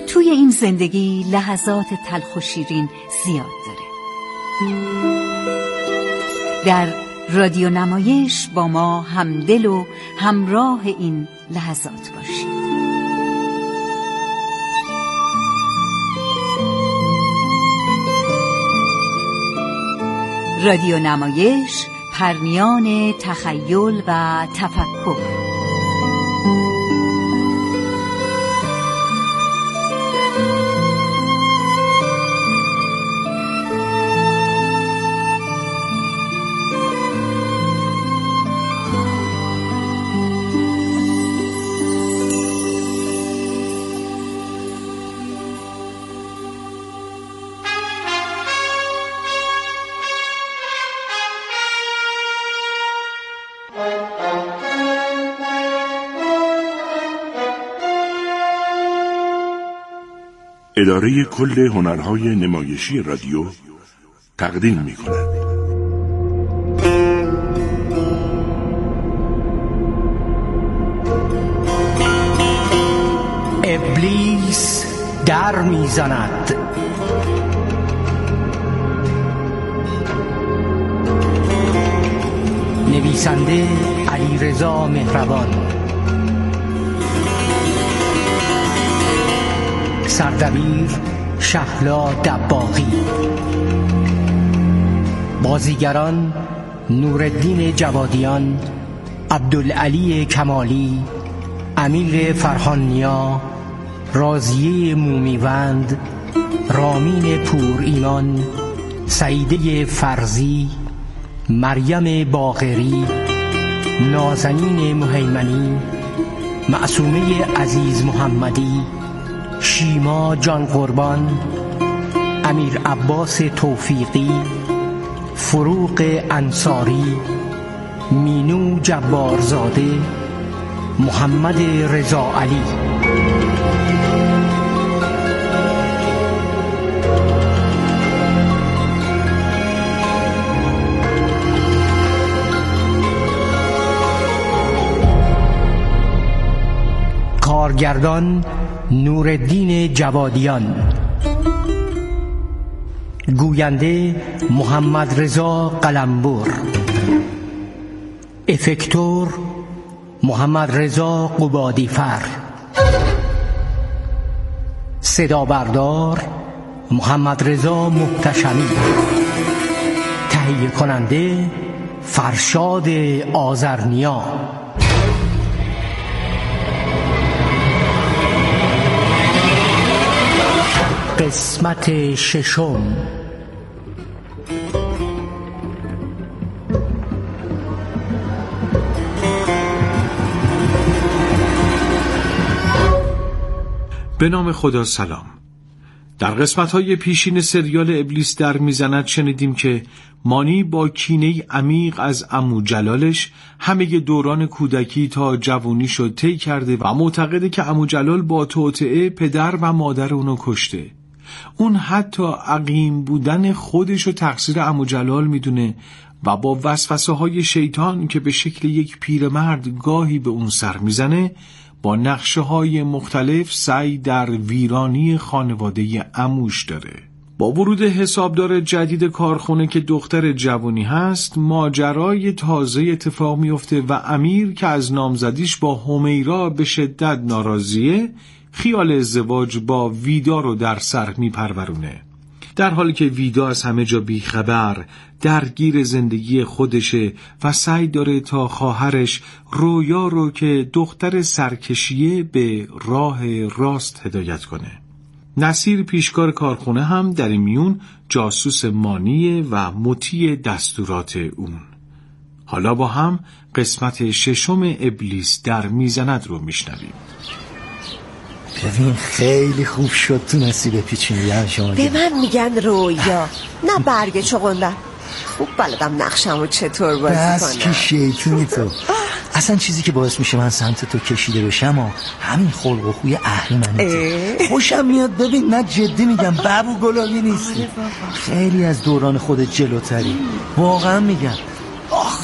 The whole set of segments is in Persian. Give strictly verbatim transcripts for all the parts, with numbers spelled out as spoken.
توی این زندگی لحظات تلخ و شیرین زیاد داره. در رادیو نمایش با ما همدل و همراه این لحظات باشید. رادیو نمایش، پرمیان تخیل و تفکر. اداره کل هنرهای نمایشی رادیو تقدیم می کند. ابلیس در می زند. نویسنده علیرضا مهربان، سردبیر شهلا دباغی، بازیگران نورالدین جوادیان، عبدالعلی کمالی، امیر فرهانیا، راضیه مومیوند، رامین پور ایمان، سعیده فرزی، مریم باقری، نازنین مهیمنی، معصومه عزیز محمدی، شیما جان قربان، امیر عباس توفیقی، فروغ انصاری، مینو جبارزاده، محمد رضا علی. کارگردان نورالدین جوادیان، گوینده محمد رضا قلمبر، افکتور محمد رضا قبادیفر، صدا بردار محمد رضا محتشمی، تهیه کننده فرشاد آذرنیا. قسمت ششم. به نام خدا. سلام. در قسمت‌های پیشین سریال ابلیس در میزند شنیدیم که مانی با کینه‌ای عمیق از عمو جلالش همه دوران کودکی تا جوونیشو طی کرده و معتقده که عمو جلال با توطئه پدر و مادر اونو کشته. اون حتی عقیم بودن خودشو تقصیر عمو جلال میدونه و با وسوسه‌های شیطان که به شکل یک پیرمرد گاهی به اون سر میزنه با نقشه‌های مختلف سعی در ویرانی خانواده عموش داره. با ورود حسابدار جدید کارخونه که دختر جوانی هست، ماجرای تازه اتفاق میفته و امیر که از نامزدیش با همیرا به شدت ناراضیه، خیال ازدواج با ویدا رو در سر میپرورونه. در حالی که ویدا از همه جا بیخبر درگیر زندگی خودشه و سعی داره تا خواهرش رویا رو که دختر سرکشیه به راه راست هدایت کنه. نصیر پیشکار کارخونه هم در این میون جاسوس مانیه و مطیع دستورات اون. حالا با هم قسمت ششم ابلیس در میزند رو میشنویم. ببین خیلی خوب شد تو نصیب پیچیدن شما. به من میگن رویا نه برگ چغندر. خوب بلدم نقشمو چطور بازی کنم. بس که شیطونی تو. اصلا چیزی که باعث میشه من سمت تو کشیده بشم و همین خلق و خوی اهل منه. خوشم میاد. ببین نه جدی میگم، بابو گلابی نیستی. خیلی از دوران خودت جلوتری. واقعا میگم. آخ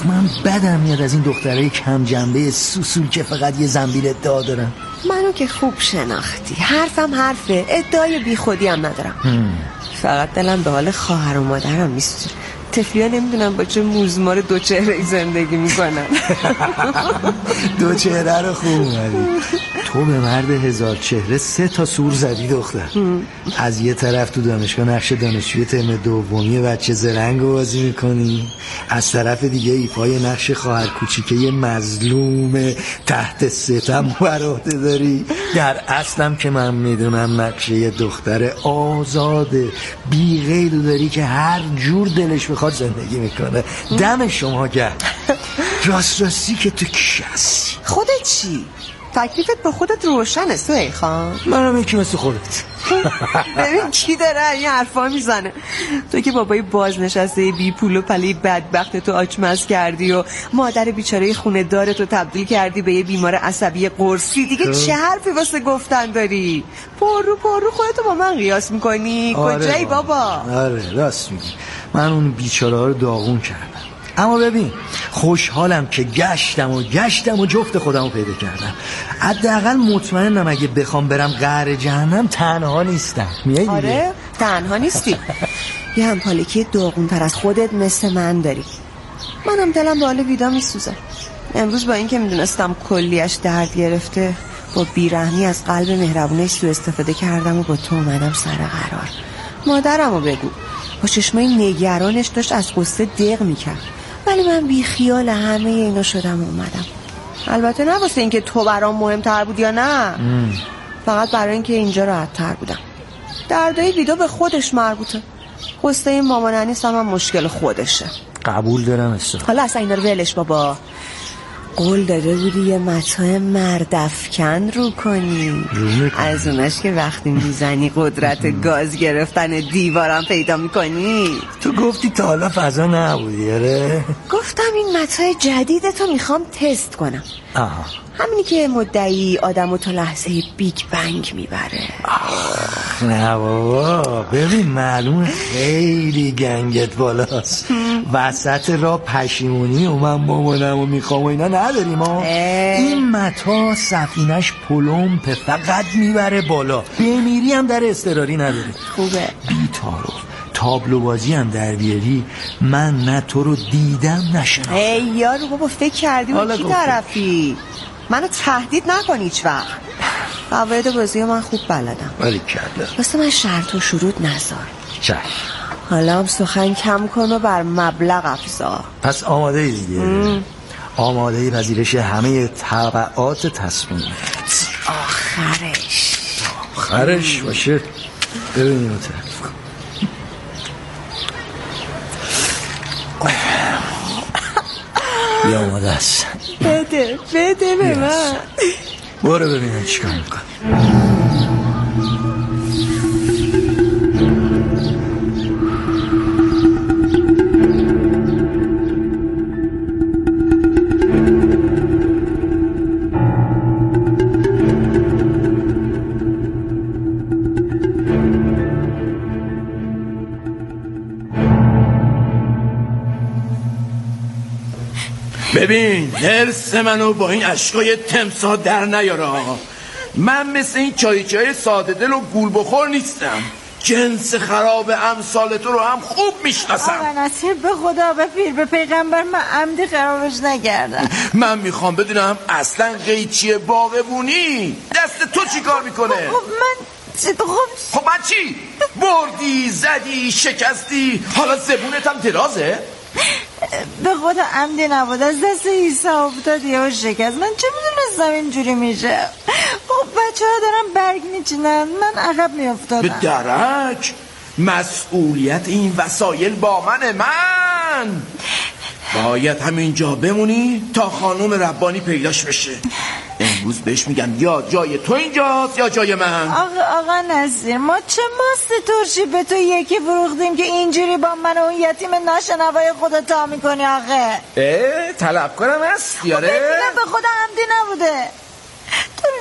آخ من بدم میاد از این دخترای کم جنبه سوسول که فقط یه زنبیل ادعا دارن. منو که خوب شناختی، حرفم حرفه، ادعای بی خودی هم ندارم. هم. فقط دلم به حال خواهر و مادرم میسوزه. طفلی‌ها نمیدونم با چه موزمار دو چهره زندگی میکنن. دو چهره رو خوب اومدی. تو به مرد هزار چهره سه تا سور زدی دختر. از یه طرف تو دانشگاه نقش دانشجوی ترم دومی بچه زرنگ رو بازی میکنی، از طرف دیگه ایفای نقش خواهر کوچیکه مظلوم تحت ستم بر عهده داری. در اصلم که من میدونم نقشه یه دختر آزاده بی قید داری که هر جور دلش بخواد زندگی میکنه. دم شما گرد. راست راستی که تو کی هستی؟ خودت چی؟ تکلیفت به خودت روشنه سهیل خان؟ منم یکی مثل خودت. ببین کی داره این حرفا میزنه؟ تو که بابای بازنشسته بی پول و پلی بدبخت تو آچمز کردی و مادر بیچاره خونه دارتو تبدیل کردی به یه بیمار عصبی قرصی. دیگه چه حرفی واسه گفتن داری؟ پرو پرو خودتو با من قیاس میکنی؟ آره کجایی بابا؟ آره راست میگی، من اون بیچاره ها رو داغون کردم. اما ببین خوشحالم که گشتم و گشتم و جفت خودم رو پیدا کردم. حداقل مطمئنم اگه بخوام برم قعر جهنم تنها نیستم. میای دیگه؟ آره تنها نیستی. یه همپالکی داغونتر از خودت مثل من داری. منم دلم به حال ویدا میسوزه. امروز با این که میدونستم کلیش درد گرفته، با بیرحمی از قلب مهربونش سوء استفاده کردم و با تو اومدم سر قرار. مادرمو بگو، با چشمای نگرانش داشت از قصه دق میکرد، ولی من بی خیال همه اینا شدم و اومدم. البته نه واسه اینکه تو برام مهمتر بود یا نه، ام. فقط برای اینکه اینجا راحت تر بودم. دردای ویدا به خودش مربوطه. قصه این مامان انیس هم مشکل خودشه. قبول دارم استفاده. حالا اصلا اینا رو ولش بابا. قول داده بودی یه متاع مردافکن رو کنی، از اوناش که وقتی میزنی قدرت گاز گرفتن دیوارم پیدا میکنی. تو گفتی تا حالا فضا نبودی؟ آره گفتم این متاع جدیدتو میخوام تست کنم. آها. همینی که مدعی آدمو تا لحظه بیگ بنگ میبره. آخ نه بابا، ببین معلومه خیلی گنگت بالاست. وسط را پشیمونی و من مامانم و میخوام و اینا نداریم ها. این متا سفینش پلمپه، فقط میبره بالا، بمیری هم در اضطراری نداری. خوبه بی‌تعارف تابلو بازی هم در بیاری، من نه تو رو دیدم نشناختم. ای یارو بابا فکر کردی اون کی طرفی؟ منو تهدید نکنی هیچ وقت. قواعد بازی من خوب بلدم. ولی کرده واسه من شرط و شروط نذار. چشم. حالا هم سخن کم کن و بر مبلغ افزا. پس آماده ای دیگه؟ آماده ای پذیرش همه تبعات تصمیم. آخرش آخرش باشه. ببینیم اون طرف. بیا آماده است. بده بده به من. برو ببینم چیکار میکنی. ببین درس منو با این عشقای تمسا در نیاره آقا. من مثل این چای چای ساده دل و گول بخور نیستم. جنس خراب امثال تو رو هم خوب میشناسم. آقا نصیر به خدا به پیر به پیغمبر من عمدی خرابش نکردم. من میخوام بدونم اصلا قیچی باغبونی دست تو چی کار میکنه؟ خب من خب خب من چی؟ بردی زدی شکستی حالا زبونت هم درازه؟ به خدا عمدی نبود، از دست عیسی افتاد یهو شکست. من چه میدونستم اینجوری میشه؟ خب بچه ها دارن برگ میچینن، من عقب میافتادم. به درک مسئولیت این وسایل با منه. من باید همینجا بمونی تا خانم ربانی پیداش بشه. امروز بهش میگم یا جای تو اینجاست یا جای من. آقا آقا نصیر ما چه ماست ترشی به تو یکی فروختیم که اینجوری با من و اون یتیم ناشنوای خودت تا میکنی آقا؟ اه طلب کنم هست یاره؟ ببینم به خدا عمدی نبوده. تو رو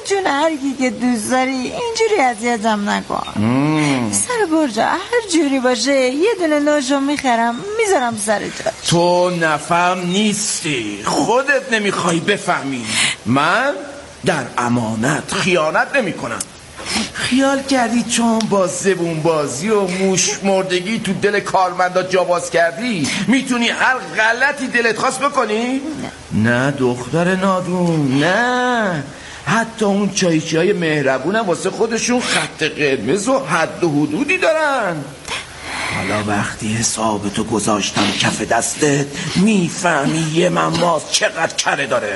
جون هر کی که دوست داری اینجوری اذیتم نکن. سر برجا هر جوری باشه یه دونه نوشو میخرم میذارم سر جاش. تو نفهم نیستی، خودت نمیخوای بفهمی. من در امانت خیانت نمی کنم. خیال کردی چون با زبون بازی و موش مردگی تو دل کارمندا جا باز کردی میتونی هر غلطی دلت خواست بکنی؟ نه دختر نادون، نه. حتی اون چایچی های مهربون هم واسه خودشون خط قرمز و حد و حدودی دارن. حالا وقتی حسابتو گذاشتم کف دستت میفهمی یه مماز چقدر کره داره.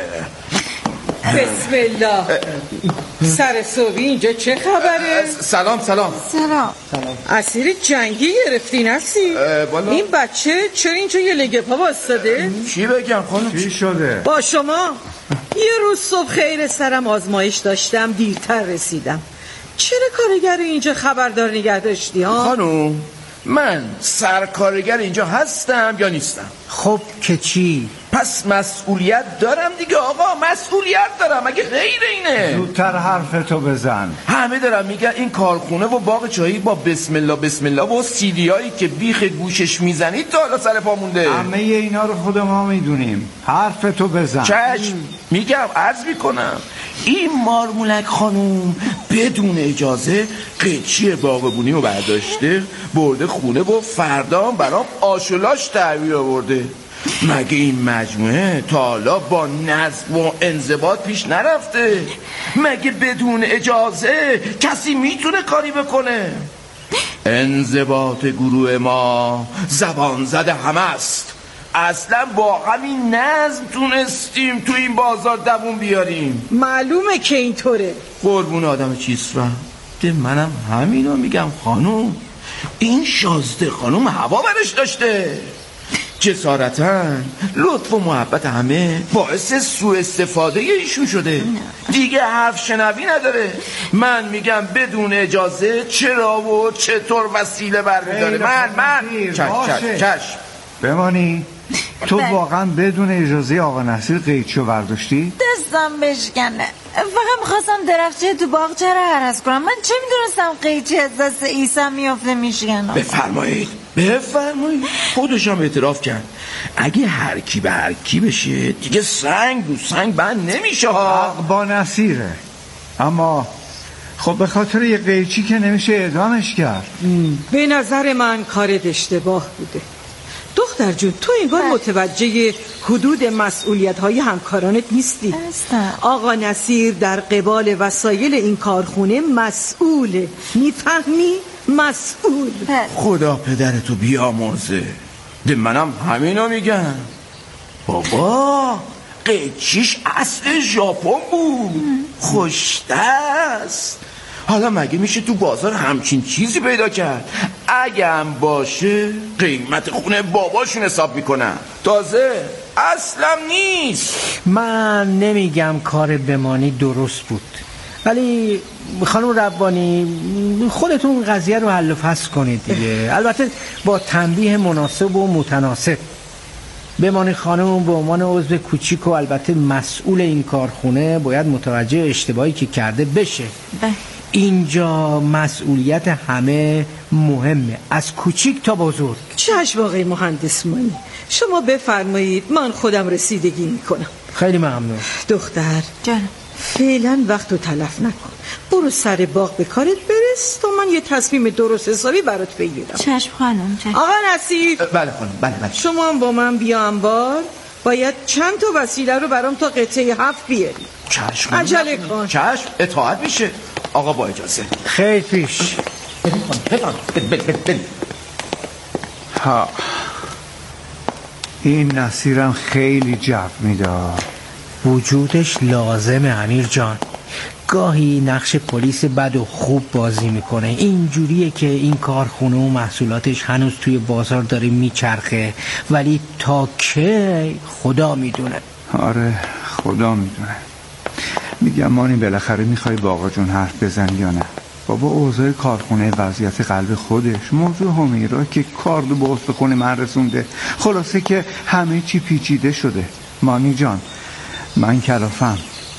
بسم الله. سر صبحی اینجا چه خبره؟ سلام سلام سلام. اسیر جنگی گرفتی نفسی؟ این بچه چرا اینجا یه لگه پا واسطاده؟ چی بگم خانم؟ چی شده؟ با شما یه روز صبح خیر سرم آزمایش داشتم دیرتر رسیدم. چرا کارگر اینجا خبردار نگه داشتی ها؟ خانم من سرکارگر اینجا هستم یا نیستم؟ خب که چی؟ پس مسئولیت دارم دیگه آقا، مسئولیت دارم. مگه غیر اینه؟ زودتر حرفتو بزن. همه دارم میگن این کارخونه و باغ چایی با بسم الله بسم الله و سیدی هایی که بیخ گوشش میزنید تا حالا سر پا مونده. همه اینا رو خود ما میدونیم. حرفتو بزن. چشم میگم، عرض میکنم این مارمولک خانوم بدون اجازه قیچی باغبونی رو برداشته برده خونه و فردا برام آشولاش تحویل آورده. مگه این مجموعه تا حالا با نظم و انضباط پیش نرفته؟ مگه بدون اجازه کسی میتونه کاری بکنه؟ انضباط گروه ما زبان زده همه است. اصلا با همین نظم تونستیم تو این بازار دووم بیاریم. معلومه که اینطوره. قربون آدم چیز را ده منم همینو میگم خانوم. این شازده خانوم هوا برش داشته. جسارتاً لطف و محبت همه باعث سوء استفاده ایشون شده. دیگه حرف شنوی نداره. من میگم بدون اجازه چرا و چطور وسیله برمیداره. من من چش چش بمانی. تو واقعا بدون اجازه آقا نصیر قیچیو برداشتی؟ دستم بشکنه. فقط میخواستم درخچه تو باغچه رو هرس کنم. من چه میدونستم قیچی از دست عیسی میافته میشکنم. بفرمایید بفرمایید. خودشم اعتراف کرد. اگه هر کی به هر کی بشه دیگه سنگ رو سنگ بند نمیشه ها. حق با نصیره. اما خب به خاطر یه قیچی که نمیشه اعدامش کرد. به نظر من کارت اشتباه بوده. دختر جون تو انگار متوجه حدود مسئولیت های همکارانت نیستی. آقا نصیر در قبال وسایل این کارخونه مسئوله. میفهمی؟ مسئول. خدا پدرتو بیامرزه. ده منم همینو میگم. بابا قیچیش اصل ژاپن بود. خوش‌دست. حالا مگه میشه تو بازار همچین چیزی پیدا کرد؟ اگه هم باشه قیمت خونه باباشون حساب میکنن. تازه اصلا نیست. من نمیگم کار بمانی درست بود، ولی خانم ربانی خودتون قضیه رو حل و فصل کنید دیگه. البته با تنبیه مناسب و متناسب. بمانی خانم به عنوان عضو کوچیک و البته مسئول این کارخونه باید متوجه اشتباهی که کرده بشه. اینجا مسئولیت همه مهمه، از کوچیک تا بزرگ. چشم آقای مهندس مانی، شما بفرمایید من خودم رسیدگی میکنم. خیلی ممنون. دختر جان فعلا وقت رو تلف نکن. برو سر باغ به کارت برس تا من یه تصمیم درست حسابی برات بگیرم. چشم خانم. چشم. آقا نصیر. بله خانم. بله بله. شما هم با من بیا انبار. باید چند تا وسیله رو برام تا قطعه هفت بیاری. چشم. عجله کن. چشم اطاعت میشه. آقا با اجازه. خیلی پیش. ها این نصیرم خیلی جو میداد. وجودش لازمه امیر جان. گاهی نقش پلیس بد و خوب بازی میکنه. اینجوریه که این کارخونه و محصولاتش هنوز توی بازار داره میچرخه، ولی تا که خدا میدونه. آره خدا میدونه. میگم مانی بالاخره میخوای با آقا جون حرف بزنی یا نه؟ بابا اوضاع کارخونه وضعیت قلب خودش، موضوع همیرا که کاردو به استخون من رسونده، خلاصه که همه چی پیچیده شده. مانی جان من کلافم،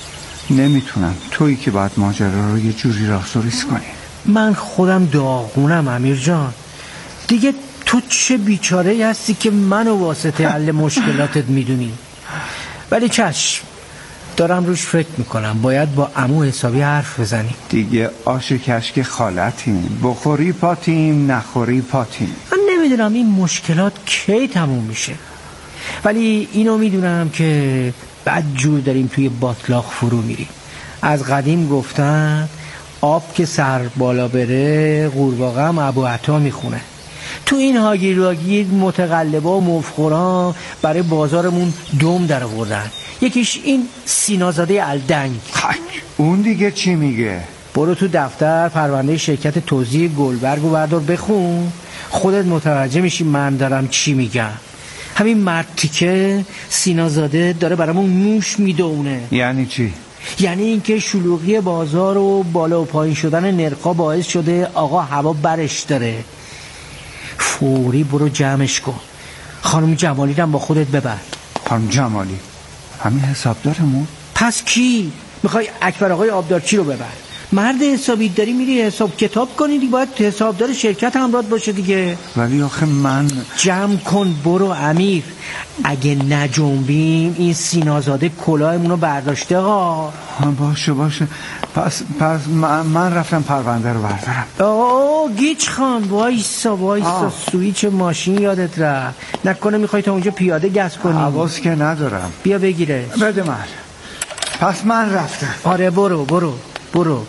نمیتونم، تویی که باید ماجرا رو یه جوری راستوریس کنی. من خودم داغونم امیر جان. دیگه تو چه بیچاره هستی که منو واسطه حل مشکلاتت میدونی؟ ولی چشم، دارم روش فکر میکنم. باید با عمو حسابی حرف بزنیم. دیگه آش کشک خالتیم، بخوری پاتیم نخوری پاتیم. من نمیدونم این مشکلات کی تموم میشه، ولی اینو میدونم که بد جور داریم توی باطلاق فرو میریم. از قدیم گفتن آب که سر بالا بره قورباغه هم ابو عطا میخونه. تو این هاگیر واگیر متقلبا و مفخورا برای بازارمون دم در آوردن. یکیش این سینازاده الدنگ. اون دیگه چی میگه؟ برو تو دفتر پرونده شرکت توزیع گلبرگ و بردار بخون، خودت متوجه میشی من دارم چی میگم. همین مرتی که سینازاده داره برامون موش میدونه. یعنی چی؟ یعنی اینکه شلوغی بازار و بالا و پایین شدن نرخا باعث شده آقا هوا برش داره. فوری برو جمعش کن. خانم جمالی رو با خودت ببر. خانم جمالی؟ همین حسابدارمون؟ پس کی؟ میخوای اکبر آقای آبدارچی رو ببر. مرد حسابی داری میری حساب کتاب کنی دیگه، باید حسابدار شرکت همراه باشه دیگه. ولی آخه من جمع کن برو امیر. اگه نجنبیم این سینازاده کلاهمون رو برداشته ها. باشه باشه پس پس من, من رفتم پرونده رو بردارم. آه گیچ خان وایسا وایسا، سویچ ماشین یادت رفت. نکنه میخوای تا اونجا پیاده گس کنی؟ حواس که ندارم. بیا بگیره. بده من. پس من رفتم. آره برو برو برو.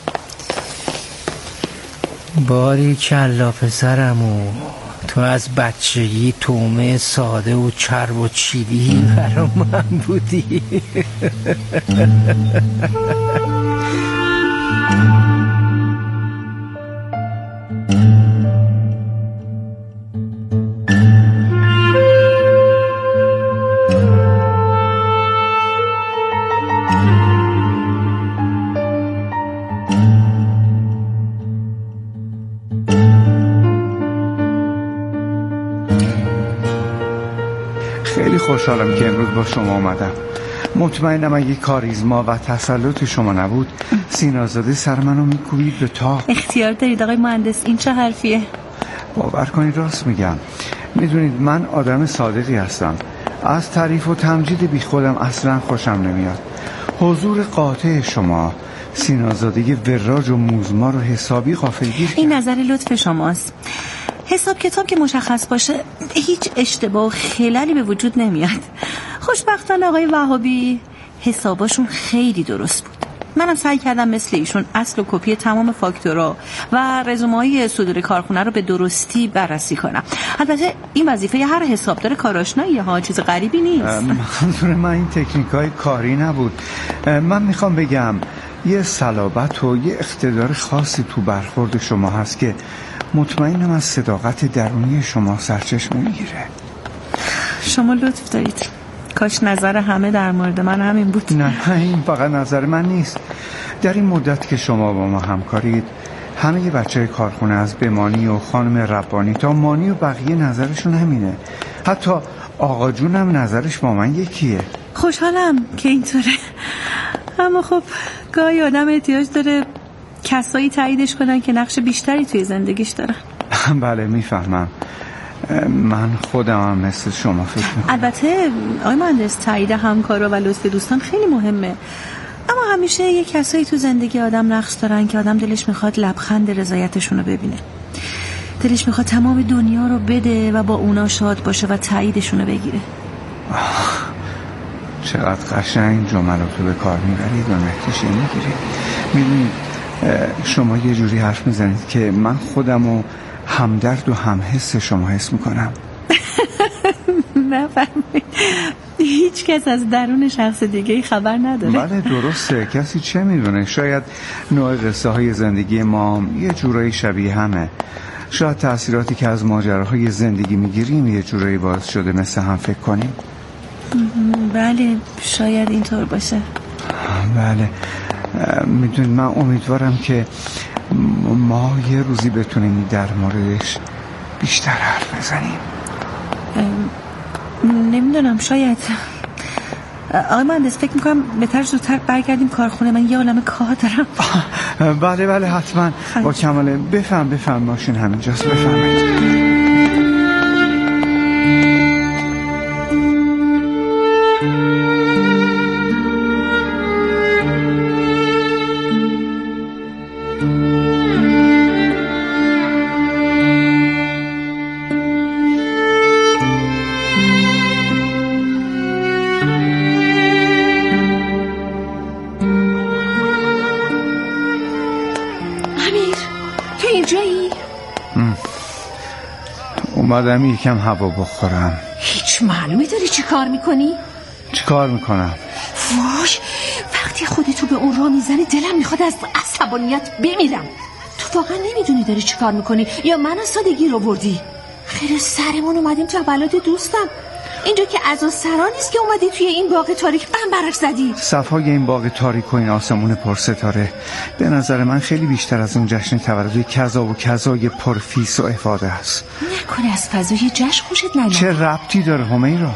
باری کلا پسرمو، تو از بچگی تومه ساده و چرب و چیلی برا من بودی. خیلی خوشحالم که امروز با شما آمدم. مطمئنم اگه کاریزما و تسلط شما نبود سینازاده سر منو میکوبید به تاق. اختیار دارید آقای مهندس. این چه حرفیه؟ باور کنید راست میگم. میدونید من آدم صادقی هستم. از تعریف و تمجید بی خودم اصلا خوشم نمیاد. حضور قاطع شما سینازاده وراج و موزمار و حسابی غافلگیر کرد. این نظر لطف شماست. حساب کتاب که مشخص باشه هیچ اشتباه و خللی به وجود نمیاد. خوشبختانه آقای وهابی حساباشون خیلی درست بود. منم سعی کردم مثل ایشون اصل و کپی تمام فاکتورا و رزومه‌های صدور کارخونه رو به درستی بررسی کنم. البته این وظیفه هر حسابدار کارآشناییه ها، چیز غریبی نیست. منظور من این تکنیک‌های کاری نبود. من میخوام بگم یه صلابت و یه اقتدار خاصی تو برخورد شما هست که مطمئنم از صداقت درونی شما سرچشمه میگیره. شما لطف دارید. کاش نظر همه در مورد من همین بود. نه این فقط نظر من نیست. در این مدت که شما با ما همکارید همه بچه کارخونه از بمانی و خانم ربانی تا مانی و بقیه نظرشون همینه. حتی آقا جونم نظرش با من یکیه. خوشحالم که اینطوره. اما خب گاهی آدم احتیاج داره کسایی تاییدش کنن که نقش بیشتری توی زندگیش دارن. بله میفهمم. من خودم هم مثل شما فکر میکنم. البته آقای مهندس تایید همکارا و لطف دوستان خیلی مهمه، اما همیشه یه کسایی تو زندگی آدم نقش دارن که آدم دلش میخواد لبخند رضایتشون رو ببینه. دلش میخواد تمام دنیا رو بده و با اونا شاد باشه و تاییدشون رو بگیره. چقدر قشنگ جملاتو به کار میبرید و نتیجه میگیرید. میدونید شما یه جوری حرف میزنید که من خودمو همدرد و همحس شما حس میکنم. نفهمید هیچ کس از درون شخص دیگه خبر نداره. بله درسته، کسی چه میدونه. شاید نوع قصه های زندگی ما یه جورایی شبیه همه. شاید تأثیراتی که از ماجراهای زندگی میگیریم یه جورایی باعث شده مثل هم فکر کنیم. بله شاید اینطور باشه. بله میدونید من امیدوارم که ما یه روزی بتونیم در موردش بیشتر حرف بزنیم. نمیدونم، شاید آقای مهندس فکر میکنم بهتر زودتر برگردیم کارخونه، من یه عالمه کار دارم. بله بله حتما با کماله. بفهم بفهم ماشین همینجاست، بفهمید. اومدم یکم هوا بخورم. هیچ معلومه داری چی کار میکنی؟ چی کار میکنم؟ وای وقتی خودتو به اون راه میزنی دلم میخواد از عصبانیت بمیرم. تو واقعا نمیدونی داری چی کار میکنی یا من از سادگی رو بردی؟ خیلی سرمون اومدیم تولد دوستم، اینجا که از اون سرا نیست که اومدی توی این باغ تاریک بم برک زدی. صفای این باغ تاریک و این آسمون پرستاره به نظر من خیلی بیشتر از اون جشن تولد کذا و کذای پرفیس و افاده است. نکنه از فضای جشن خوشت نیامد؟ چه ربطی داره همیرا؟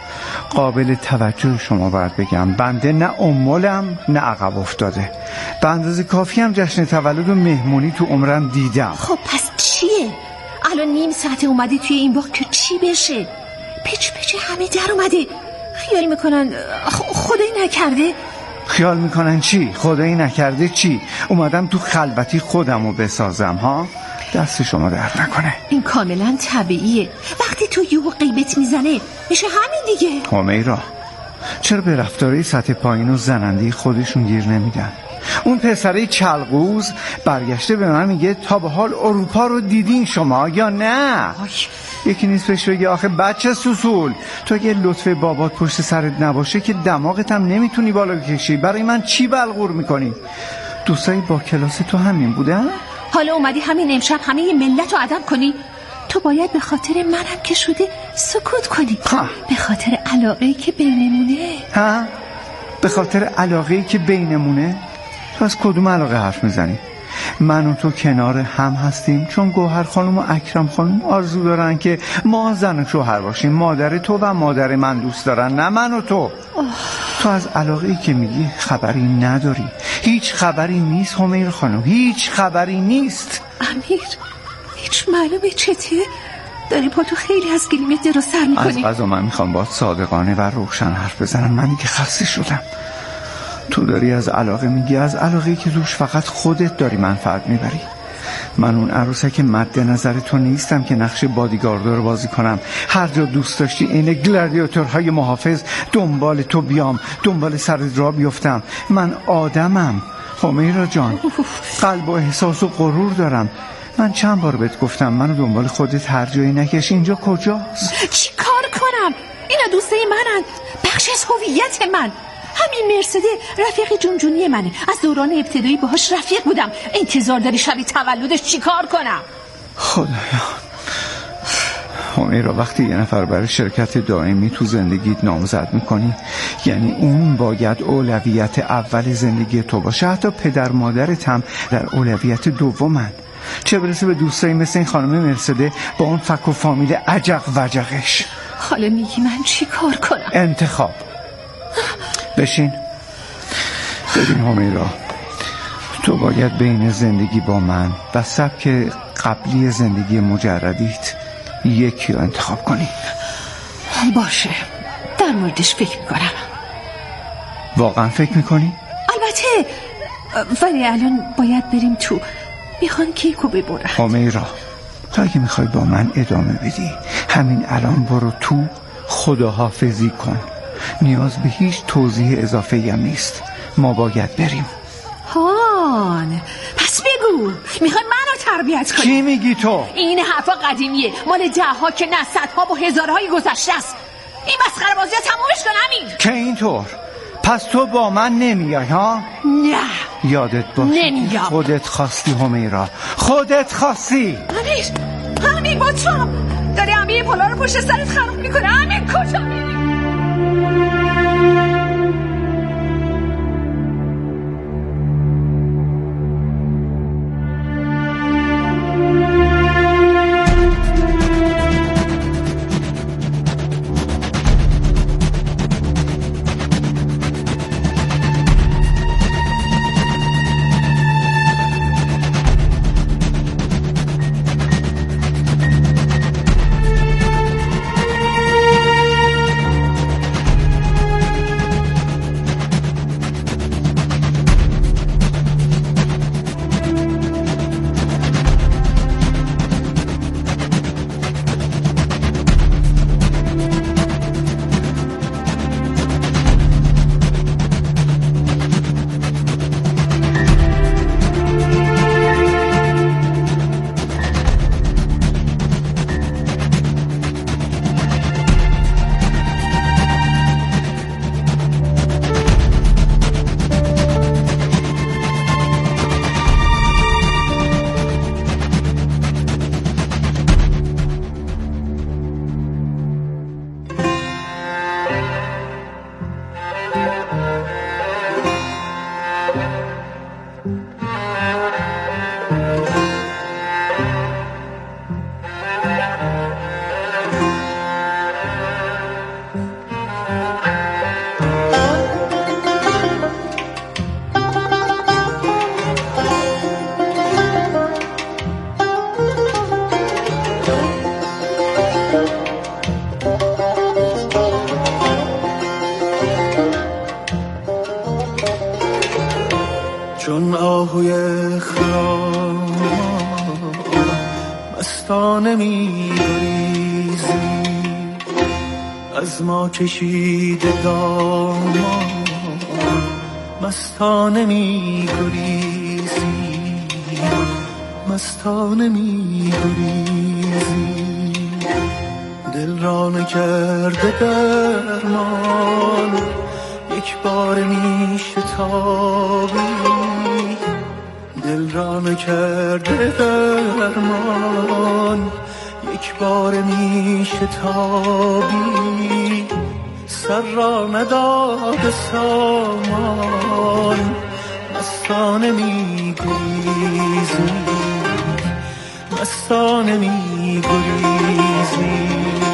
قابل توجه شما باید بگم بنده نه امولم نه عقب افتاده، به اندازه کافی هم جشن تولد و مهمونی تو عمرم دیدم. خب پس چیه؟ الان نیم ساعت اومدی توی این باغ که چی بشه؟ پیچ پیچ همه در اومده، خیال میکنن خدایی نکرده. خیال میکنن چی؟ خدایی نکرده چی؟ اومدم تو خلوتی خودمو بسازم ها؟ دست شما درد نکنه. این کاملا طبیعیه، وقتی تو یهو غیبت میزنه میشه همین دیگه. همیرا چرا به رفتاره سطح پایین و زننده خودشون گیر نمیدن؟ اون پسره چلقوز برگشته به من میگه تا به حال اروپا رو دیدین شما یا نه؟ آی. یکی نیست بهش بگه آخه بچه سوسول تو اگه لطف بابات پشت سرت نباشه که دماغت هم نمیتونی بالا کشی، برای من چی بلغور میکنی؟ دوستای با کلاس تو همین بودن؟ حالا اومدی همین امشب همه ملت رو عدم کنی؟ تو باید به خاطر منم که شده سکوت کنی. ها. به خاطر علاقه‌ای که بینمونه. ها؟ به خاطر علاقه‌ای که بینمونه؟ تو از کدوم علاقه حرف میزنی؟ من و تو کنار هم هستیم چون گوهر خانم و اکرم خانم آرزو دارن که ما زن و شوهر باشیم. مادر تو و مادر من دوست دارن، نه من و تو. اوه. تو از علاقه‌ای که میگی خبری نداری. هیچ خبری نیست همیر خانم، هیچ خبری نیست. امیر هیچ معلومه چته؟ داری پا تو خیلی از گلیمت رو سر میکنی. از قضا من میخوام باید صادقانه و روشن حرف بزنم. من دیگه خسته شدم. تو داری از علاقه میگی، از علاقه‌ای که روش فقط خودت داری منفعت میبری. من اون عروسک مد نظر تو نیستم که نقش بادیگاردو رو بازی کنم، هر جا دوست داشتی این گلادیاتورهای محافظ دنبال تو بیام، دنبال سرت را بیفتم. من آدمم همیرا جان، قلب و احساس و غرور دارم. من چند بار بهت گفتم منو دنبال خودت هر جایی نکش. اینجا کجاست؟ چی کار کنم؟ اینا دوستای منن، بخش از هویت من. همین مرسده رفیق جونجونی منه، از دوران ابتدایی باهاش رفیق بودم. انتظار داری شبی تولدش چی کار کنم؟ خدایا همیرا وقتی یه نفر برای شرکت دائمی تو زندگیت نامزد میکنی یعنی اون باید اولویت اول زندگی تو باشه. حتی پدر مادرت هم در اولویت دومن، چه برسه به دوستایی مثل این خانم مرسده با اون فک و فامیل عجق وجقش. حالا میگی من چی کار کنم؟ انتخاب. بشین. ببین همیرا تو باید بین زندگی با من و سبک قبلی زندگی مجردیت یکی رو انتخاب کنی. باشه در موردش فکر میکنم. واقعا فکر میکنی؟ البته، ولی الان باید بریم تو، میخوان کیکو ببرن. همیرا تا اگه میخوای با من ادامه بدی همین الان برو تو، خداحافظی کن. نیاز به هیچ توضیح اضافه هم نیست، ما باید بریم. هان پس بگو میخوای منو تربیت کنی؟ چی میگی تو؟ این حرفا قدیمیه، مال ده ها که نه صدها و هزارهای گذشته است. این مسخره بازی تمومش کن امیر. که اینطور؟ پس تو با من نمیای ها؟ نه یادت باشه نمیام. خودت خواستی همیرا، خودت خواستی. امیر امیر با تو داری امیر پلا رو پشت سرت خراب میکنه. امیر کجا میری؟ مستانه می گریزی، از ما کشیده دامان مستانه می گریزی، مستانه می گریزی. دل را نکرده درمان، یک بار می شتابی، دل را نکرده درمان، یک بار می شتابی. سر را نداده سامان، مستانه می گریزی، مستانه می گریزی.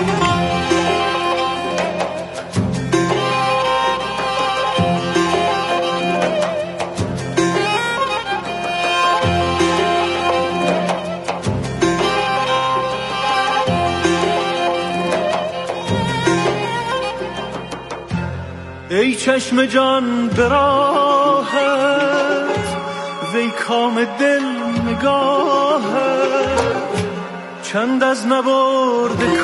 ای چشم جان به راحت، وی کام دل نگاهت، چند از نبرد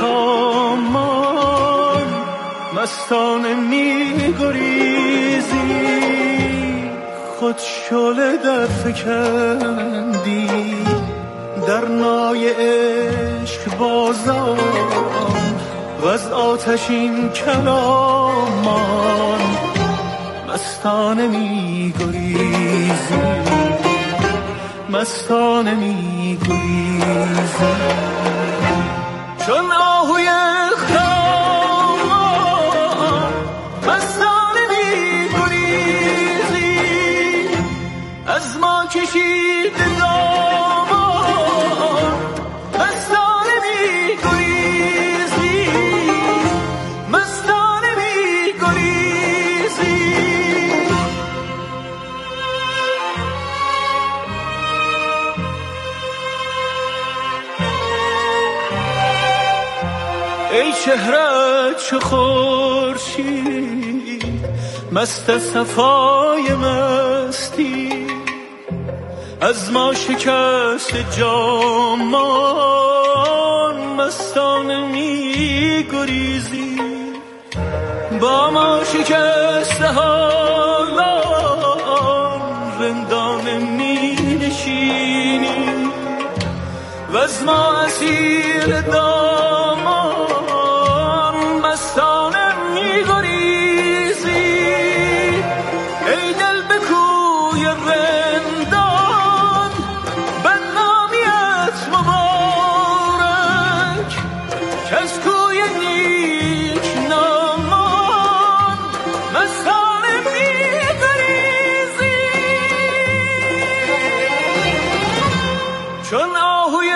کامان مستانه می گریزی. خود شعله در فکندی در نای عشق بازان، و از آتشین کلامان مستانه می گریزی، مستانه می گریزی. چون آهوی خرامان مستانه می گریزی، از ما کشیده دامان مستانه می گریزی، مستانه می گریزی. ای چهره چو خورشید مست صفای مستی، از ما شکست جامان مستانه می گریزی. با ما شکست حالان رندانه می نشینی، و از ما اسیر دامان مستانه می گریزی. ای دل به کوی رندان بدنامیت مبارک، که از کوی نیک نامان مستانه می گریزی. چون آهوی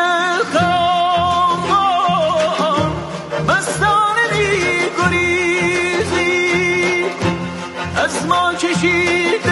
خرامان مستانه می گریزی، از ما کشیده